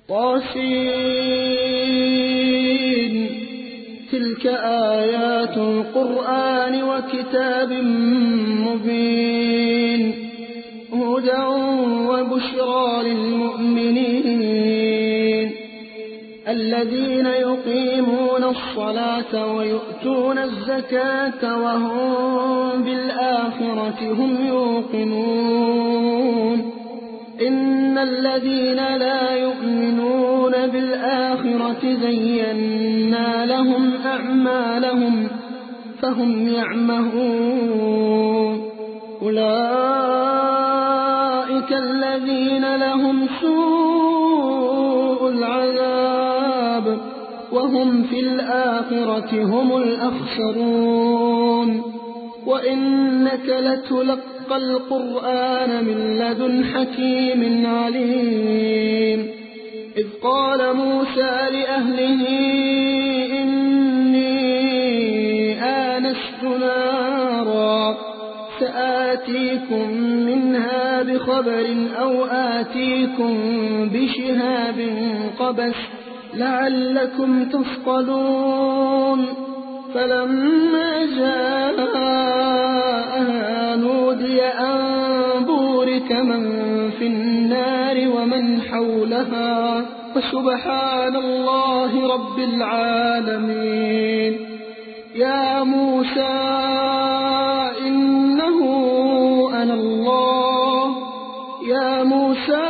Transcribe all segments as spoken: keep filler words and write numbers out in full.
طاسين. تلك آيات القرآن وكتاب مبين هدى وبشرى للمؤمنين الذين يقيمون الصلاة ويؤتون الزكاة وهم بالآخرة هم يوقنون إن الذين لا يؤمنون بالآخرة زينا لهم أعمالهم فهم يعمهون أولئك الذين لهم سوء العذاب وهم في الآخرة هم الأخسرون وإنك لتلقى القرآن من لدن حكيم عليم إذ قال موسى لأهله إني آنست نارا سآتيكم منها بخبر أو آتيكم بشهاب قبس لعلكم تصطلون فلما جاءها نودي أن بورك من في النار ومن حولها وسبحان الله رب العالمين يا موسى إنه أنا الله يا موسى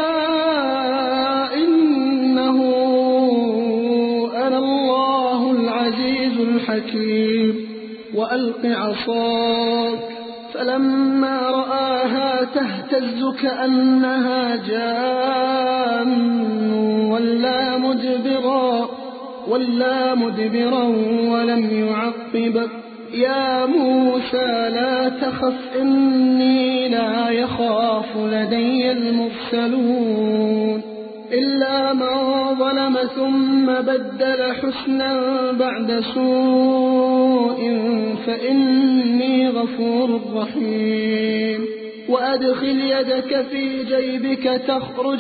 إنه أنا الله العزيز الحكيم وألق عصاك فلما رآها تهتز كأنها جان ولا مدبرا ولا مدبرا ولم يعقب يا موسى لا تخف إني لا يخاف لدي المرسلون إلا من ظلم ثم بدل حسنا بعد سوء فإني غفور رحيم وأدخل يدك في جيبك تخرج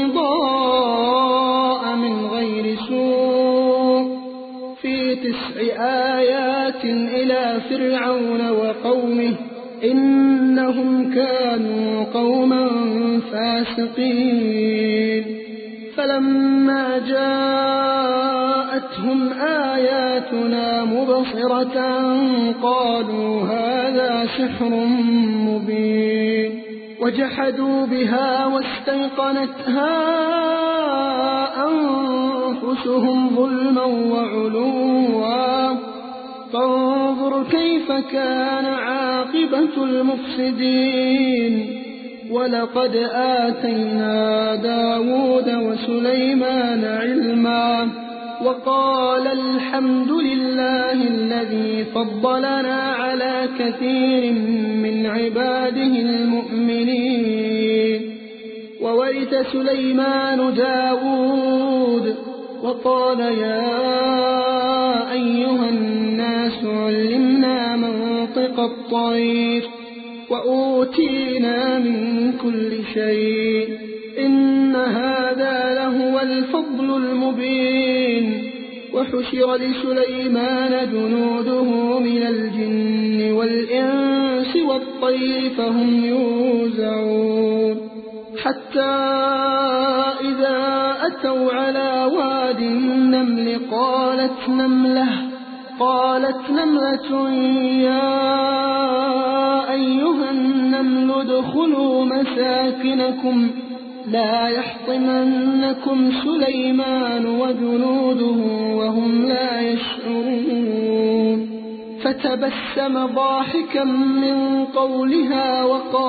بيضاء من غير سوء في تسع آيات إلى فرعون وقومه إنهم كانوا قوما فاسقين فلما جاءتهم آياتنا مبصرة قالوا هذا سحر مبين وجحدوا بها واستيقنتها أنفسهم ظلما وعلوا فانظر كيف كان عاقبة المفسدين ولقد آتينا داود وسليمان علما وقال الحمد لله الذي فضلنا على كثير من عباده المؤمنين وورث سليمان داود وقال يا أيها الناس علمنا منطق الطير وأوتينا من كل شيء إن هذا لهو الفضل المبين وحشر لسليمان جنوده من الجن والإنس والطير فهم يوزعون حتى إذا أتوا على واد النمل قالت نملة قالت نملة يا أيها النمل ادخلوا مساكنكم لا يحطمنكم سليمان وجنوده وهم لا يشعرون فتبسم ضاحكا من قولها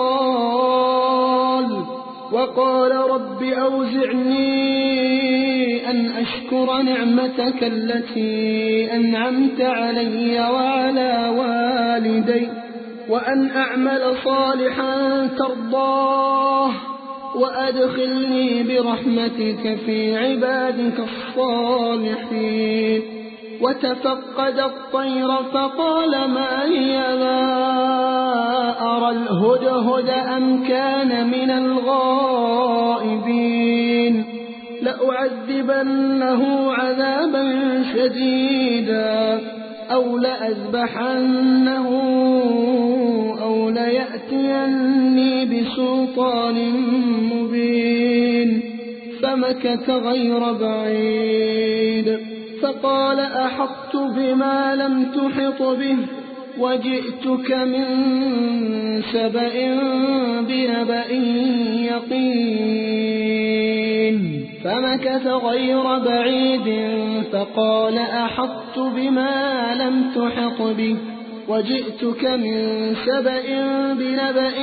وقال وقال رب أوزعني أن أشكر نعمتك التي أنعمت علي وعلى والدي وأن أعمل صالحا ترضاه وأدخلني برحمتك في عبادك الصالحين وتفقد الطير فقال ما لي لا أرى الهدهد أم كان من الغائبين لأعذبنه عذابا شديدا أو لأذبحنه أو ليأتيني بسلطان مبين. فمكث غير بعيد فقال أحطت بما لم تحط به وجئتك من سبأ بنبأ يقين. فمكث غير بعيد فقال أحطت بما لم تحط به وجئتك من سبأ بنبأ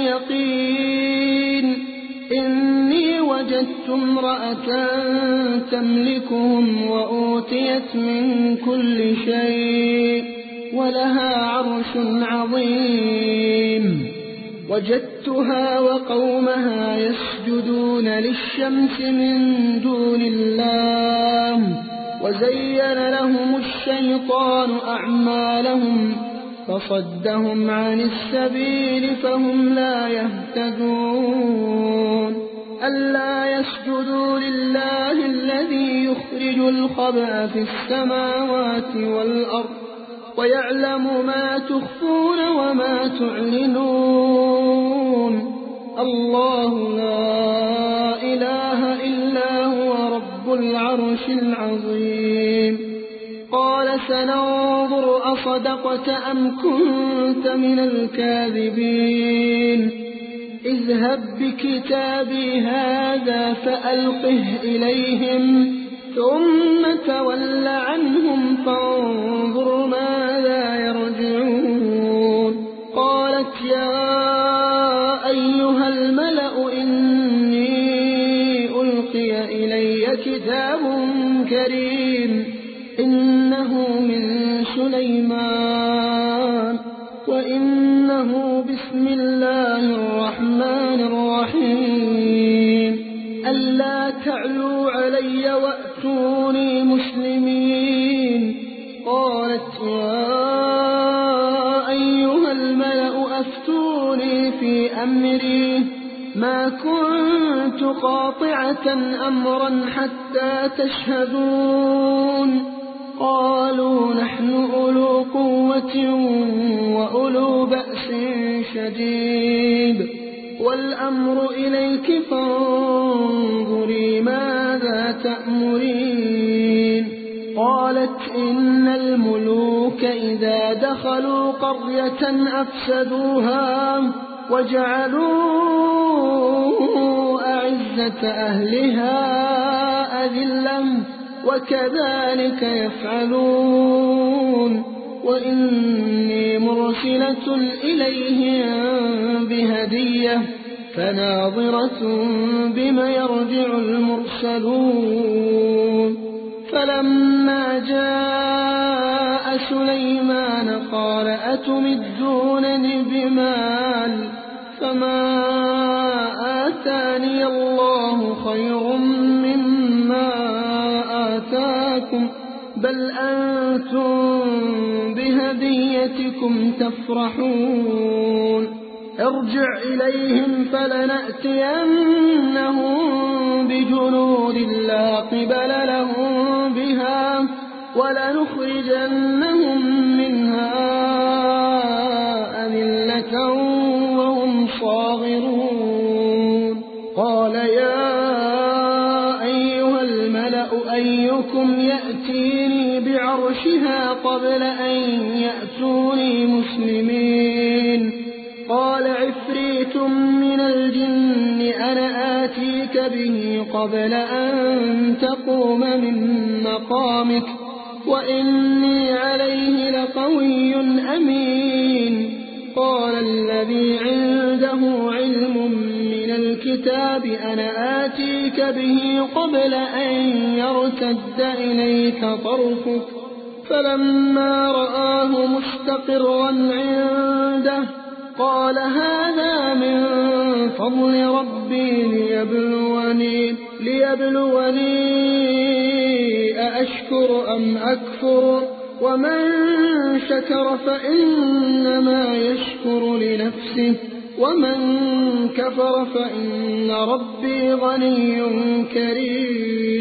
يقين. إني وجدت امرأة تملكهم وأوتيت من كل شيء ولها عرش عظيم. وجدتها وقومها يسجدون للشمس من دون الله وزين لهم الشيطان أعمالهم فصدهم عن السبيل فهم لا يهتدون. ألا يسجدوا لله الذي يخرج الخبأ في السماوات والأرض ويعلم ما تخفون وما تعلنون. الله لا إله إلا هو رب العرش العظيم. قال سننظر أصدقت أم كنت من الكاذبين. اذهب بكتابي هذا فألقه إليهم ثم تول عنهم فانظر ماذا يرجعون. قالت يا أيها الملأ إني ألقي إلي كتاب كريم إنه من سليمان وإنه بسم الله الرحمن الرحيم. ألا تعلوا علي وأتوني مسلمين. قالت يا أيها الملأ أفتوني في أمري ما كنت قاطعة أمرا حتى تشهدون. قالوا نحن أولو قوة وأولو بأس شديد والأمر إليك فانظري ماذا تأمرين. قالت إن الملوك إذا دخلوا قرية أفسدوها وجعلوا أعزة أهلها أذلة وكذلك يفعلون. وإني مرسلة إليهم بهدية فناظرة بما يرجع المرسلون. فلما جاء سليمان قال أتمدونني بمال فما آتاني الله خير مما آتاكم بل أنتم بهديتكم تفرحون. ارجع إليهم فلنأتينهم بجنود لا قبل لهم بها ولنخرجنهم منها أذلة وهم صاغرون. قال يا أيها الملأ أيكم يأتيني بعرشها قبل أن يأتوني مسلمين. قال عفريت من الجن أنا آتيك به قبل أن تقوم من مقامك وإني عليه لقوي أمين. قال الذي عنده علم من الكتاب أنا آتيك به قبل أن يرتد إليك طرفك فلما رآه مستقرا عنده قال هذا من فضل ربي ليبلوني, ليبلوني أأشكر أم أكفر ومن شكر فإنما يشكر لنفسه ومن كفر فإن ربي غني كريم.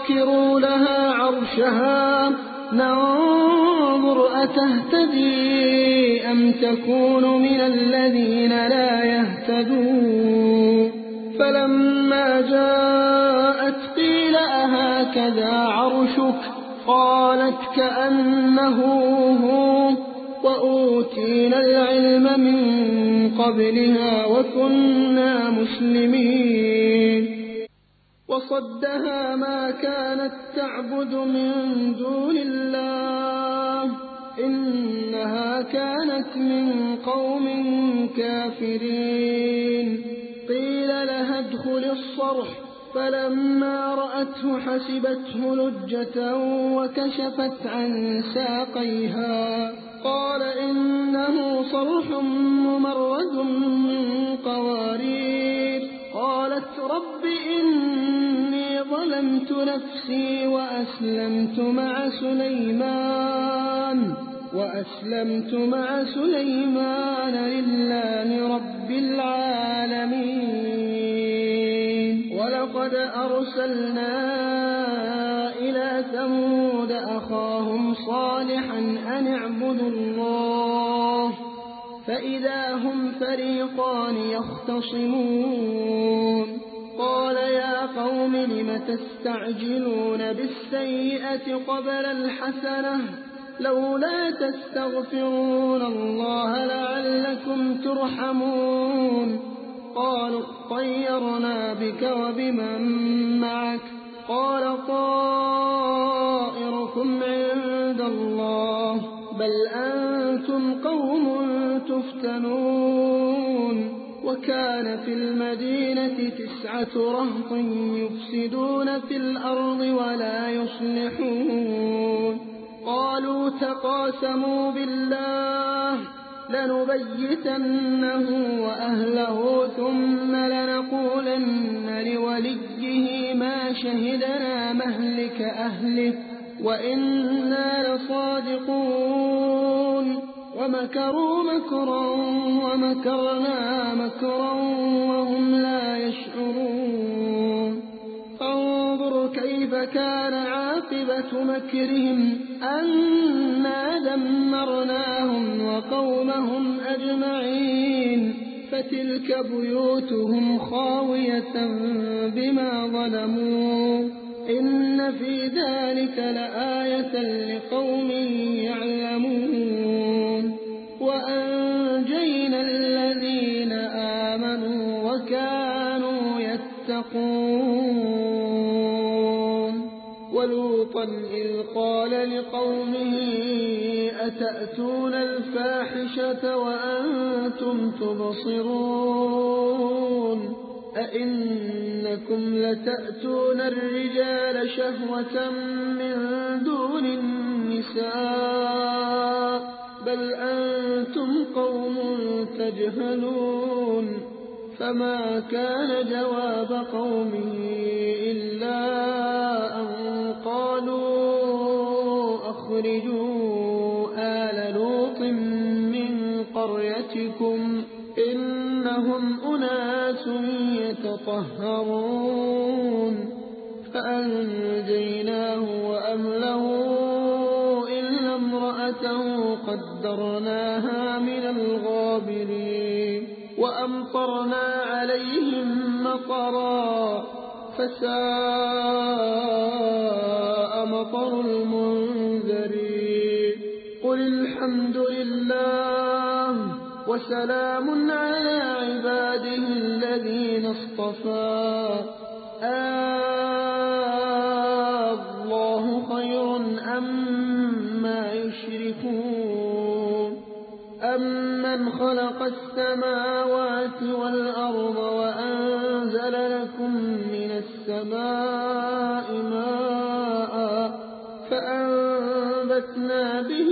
سَخِّرُوا لَهَا عَرْشَهَا نَنظُرْ أَتَهْتَدِي أَمْ تَكُونُ مِنَ الَّذِينَ لَا يَهْتَدُونَ فَلَمَّا جَاءَتْ قِيلَ أَهَكَذَا عَرْشُكِ قَالَتْ كَأَنَّهُ هُوَ وَأُوتِينَا الْعِلْمَ مِنْ قَبْلِهَا وَكُنَّا مُسْلِمِينَ وَصَدَّهَا مَا كَانَتْ تَعْبُدُ مِن دُونِ اللَّهِ إِنَّهَا كَانَتْ مِن قَوْمٍ كَافِرِينَ قِيلَ لَهَا ادْخُلِي الصَّرْحَ فَلَمَّا رَأَتْهُ حَسِبَتْهُ لُجَّةً وَكَشَفَتْ عَن سَاقَيْهَا قَالَ إِنَّهُ صَرْحٌ مُّمَرَّدٌ مِّن قَوَارِيرَ قَالَتْ رَبِّ إِنِّي ظَلَمْتُ نَفْسِي وَأَسْلَمْتُ مَعَ سُلَيْمَانَ وَأَسْلَمْتُ مَعَ سُلَيْمَانَ لِلَّهِ رَبِّ الْعَالَمِينَ وَلَقَدْ أَرْسَلْنَا إِلَىٰ ثَمُودَ أَخَاهُمْ صَالِحًا أَنِ اعْبُدُوا اللَّهَ فَإِذَا هُمْ فَرِيقَانِ يَخْتَصِمُونَ قَالَ يَا قَوْمِ لِمَ تَسْتَعْجِلُونَ بِالسَّيِّئَةِ قَبْلَ الْحَسَنَةِ لَوْلَا تَسْتَغْفِرُونَ اللَّهَ لَعَلَّكُمْ تُرْحَمُونَ قَالُوا اطَّيَّرْنَا بِكَ وَبِمَن مَّعَكَ قَالَ طَائِرُكُمْ عِندَ اللَّهِ بَلْ أَنتُمْ قَوْمٌ تُفْتَنُونَ وَكَانَ فِي الْمَدِينَةِ تِسْعَةُ رَهْطٍ يُفْسِدُونَ فِي الْأَرْضِ وَلَا يُصْلِحُونَ قَالُوا تَقَاسَمُوا بِاللَّهِ لَنُبَيِّتَنَّهُ وَأَهْلَهُ ثُمَّ لَنَقُولَنَّ لِوَلِيِّهِ مَا شَهِدْنَا مَهْلِكَ أَهْلِهِ وَإِنَّا لَصَادِقُونَ وَمَكَرُوا مَكْرًا وَمَكَرْنَا مَكْرًا وَهُمْ لا يشعرون فانظُرْ كيف كان عاقبة مكرهم أنا دمرناهم وقومهم أجمعين فتلك بيوتهم خاوية بما ظلموا إن في ذلك لآية لقوم يعلمون وأنجينا الذين آمنوا وكانوا يتقون ولوطا إذ قال لقومه أتأتون الفاحشة وأنتم تبصرون أئنكم لتأتون الرجال شهوة من دون النساء بل أنتم قوم تجهلون فما كان جواب قومه إلا أن قالوا أخرجوا آل لوط من قريتكم إنهم أناس يتطهرون فأنجيناه وأهله إلا امرأته قدرناها من الغابرين وأمطرنا عليهم مطرا فساء مطر المنذرين قل الحمد لله وسلام على عباده الذين اصطفى الله خير أما يشركون أمن خلق السماوات والأرض وأنزل لكم من السماء ماء فأنبتنا به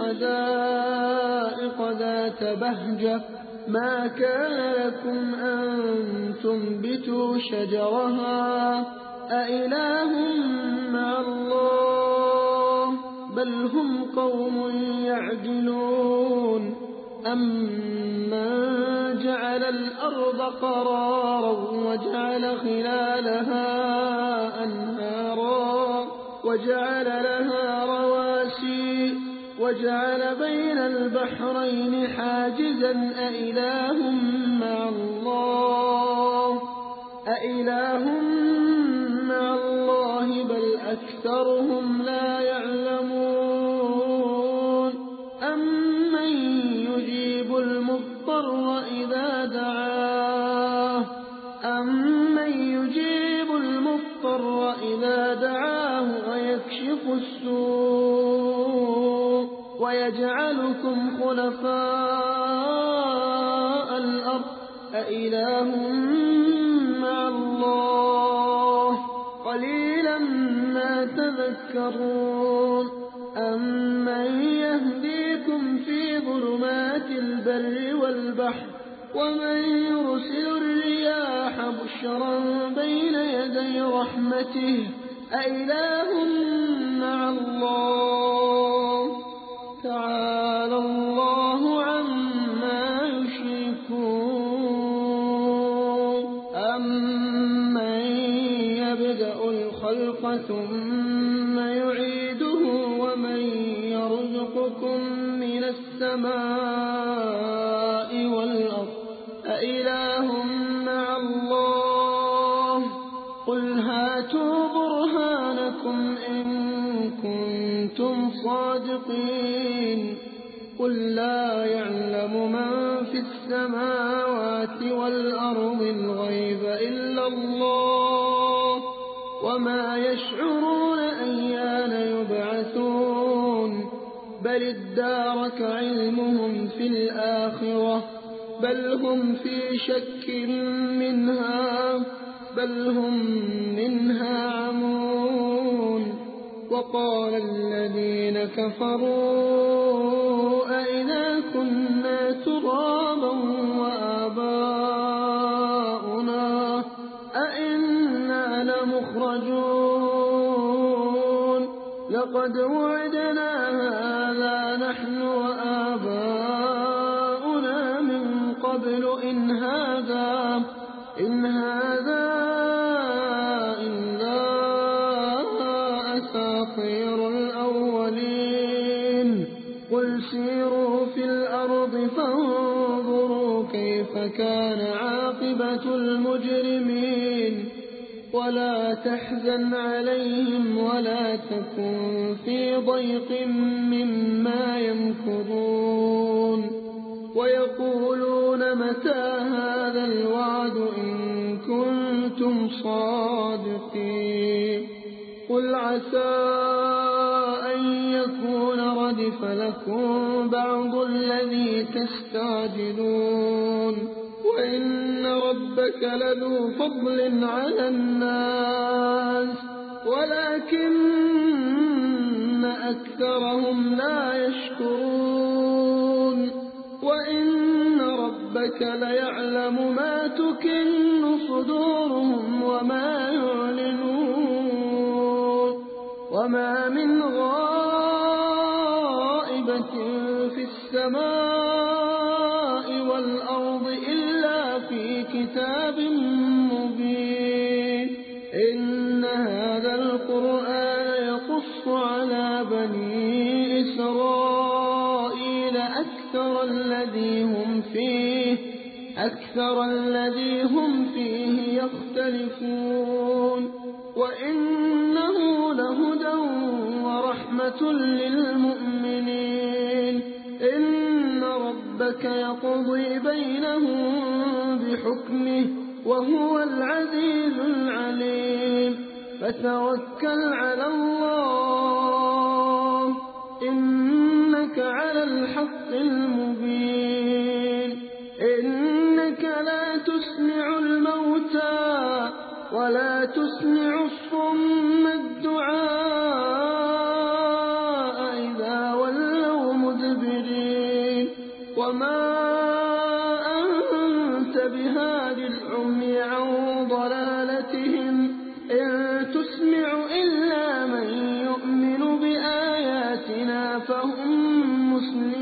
حدائق ذات بهجة ما كان لكم أن تنبتوا شجرها أإله مع الله بل هم قوم يعدلون أمن جعل الأرض قرارا وجعل خلالها أنهارا وجعل لها رواسي وجعل بين البحرين حاجزا أإله مع الله أإله مع الله بل أكثرهم لا يعلمون أمن يجيب المضطر إذا دعاه أمن يجيب المضطر إذا دعاه ويكشف السوء ويجعلكم خلفاء الأرض أإله مع الله قليلا ما تذكرون أمن يهديكم في ظلمات البر والبحر ومن يرسل الرياح بشرا بين يدي رحمته أإله مع الله تعالى الله عما يشركون أمن يبدأ الخلق ثم يعيده ومن يرزقكم من السماء والأرض أإله مع الله قل هاتوا برهانكم إن كنتم صادقين قل لا يعلم من في السماوات والأرض الغيب إلا الله وما يشعرون أيان يبعثون بل ادارك علمهم في الآخرة بل هم في شك منها بل هم منها عمون وقال الذين كفروا أئذا كنا ترابا وآباؤنا أئنا لمخرجون لقد وعدنا هذا نحن وآباؤنا من قبل إن هذا إن هذا إلا أساطير الأولين قل سيروا في الأرض فانظروا كيف كان عاقبة المجرمين ولا تحزن عليهم ولا تكن في ضيق مما يمكرون ويقولون متى هذا الوعد إن كنتم صادقين قل عسى أن يكون ردف لكم بعض الذي تستعجلون وإن ربك لذو فضل على الناس ولكن أكثرهم لا يشكرون وإن ربك ليعلم ما تكن صدورهم وما يعلنون وما من غائبة في السماء والأرض إلا في كتاب مبين إن هذا القرآن يقص على بني إسرائيل أكثر الذي هم فيه أكثر الذي هم فيه يختلفون وإنه لهدى ورحمة للمؤمنين إن ربك يقضي بينهم بحكمه وهو العزيز العليم فتوكل على الله إنك على الحق المبين إنك لا تسمع الموتى ولا تسمع الصم الدعاء إذا ولوا مدبرين وما أنت بهاد العمي عن ضلالتهم إن تسمع إلا من يؤمن بآياتنا فهم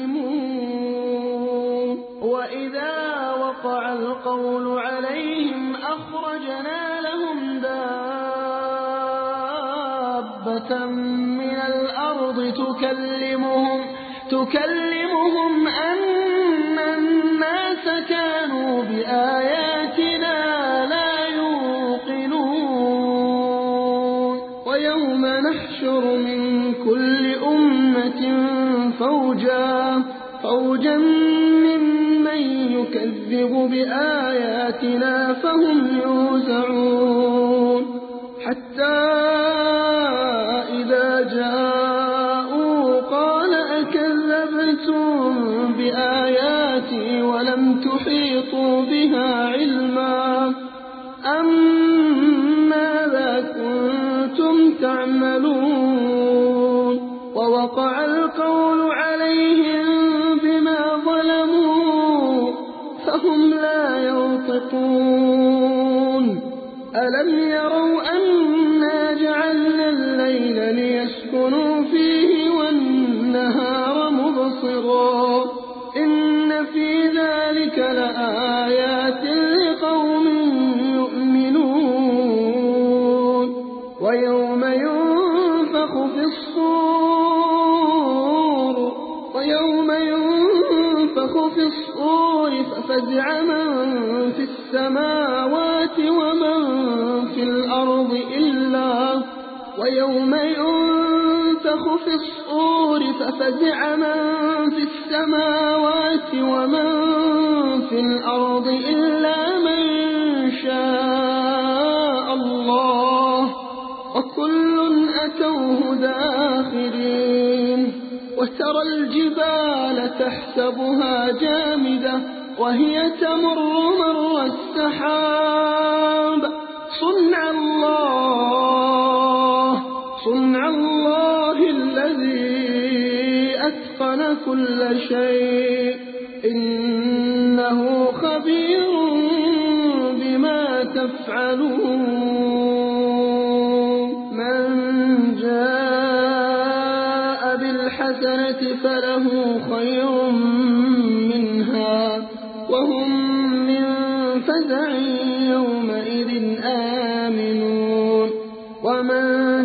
مسلمون وإذا وقع القول عليهم أخرجنا لهم دابة دابة من الأرض تكلمهم تكلمهم أن الناس كانوا بآياتنا لا يوقنون ويوم نحشر من كل أمة فوجا فوجا ممن يكذب بآياتنا فهم يوزعون حتى إذا جاءوا قال أكذبتم بآياتي ولم تحيطوا بها علما أم ماذا كنتم تعملون ووقع القول عليهم بما ظلموا فهم لا ينطقون ألم يروا أنا جعلنا الليل ليسكنوا فيه والنهار مبصرا إن في ذلك لآيات لقوم يؤمنون ويوم ينفخ في الصور ويوم ينفخ في الصور ففزع من في السماوات ومن في الأرض إلا ويوم ينفخ في الصور ففزع من في السماوات ومن في الأرض إلا من شاء الله وكل أتوه داخرين وترى الجبال تحسبها جامدة وهي تمر مر السحاب صنع الله صنع الله الذي أتقن كل شيء إنه خبير بما تفعلون من جاء بالحسنة فله خير منها وهم من فزع يومئذ آمنون ومن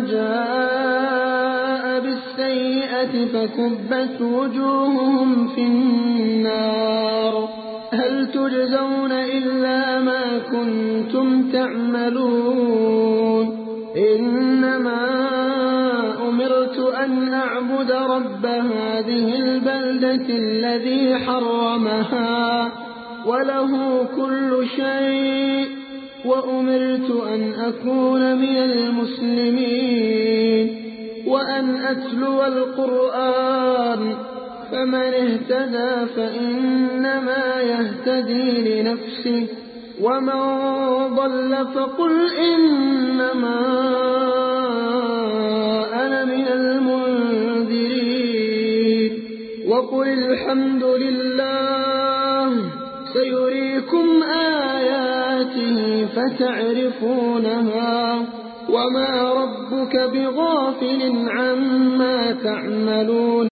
جاء بالسيئة فكبت وجوههم في النار هل تجزون إلا ما كنتم تعملون إنما أمرت أن أعبد رب هذه البلدة الذي حرمها وله كل شيء وأمرت أن أكون من المسلمين وأن أتلو القرآن فمن اهتدى فإنما يهتدي لنفسه ومن ضل فقل إنما أنا من المنذرين وقل الحمد لله سيريكم آياته فتعرفونها وما ربك بغافل عما تعملون